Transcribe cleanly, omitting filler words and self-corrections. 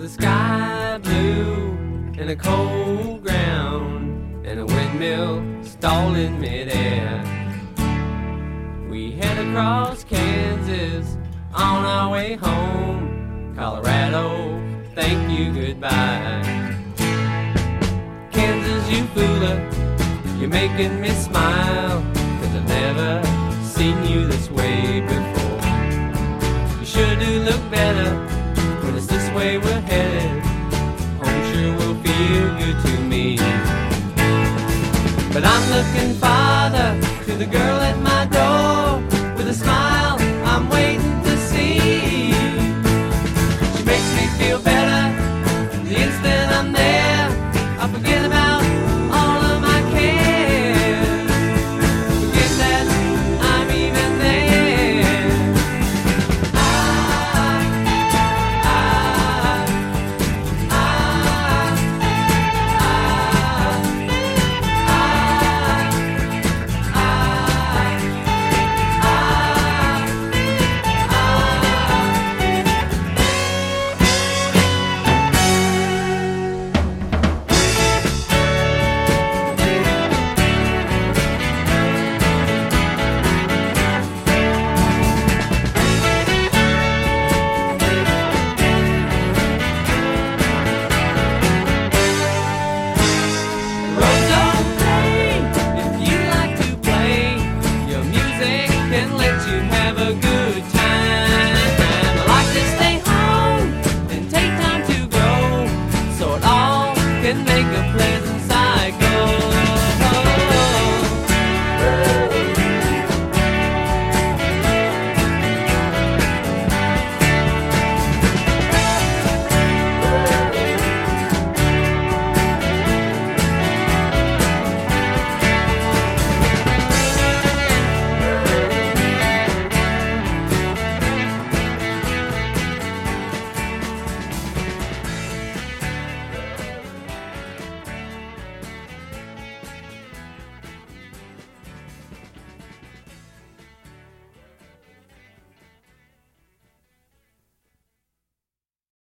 with a sky blue and a cold ground and a windmill stalled in midair. We head across Kansas on our way home. Colorado, thank you, goodbye. Kansas, you fooler, you're making me smile, 'cause I've never seen you this way before. You sure do look better when it's this way we're headed. Home sure will feel good to me. But I'm looking farther to the girl at my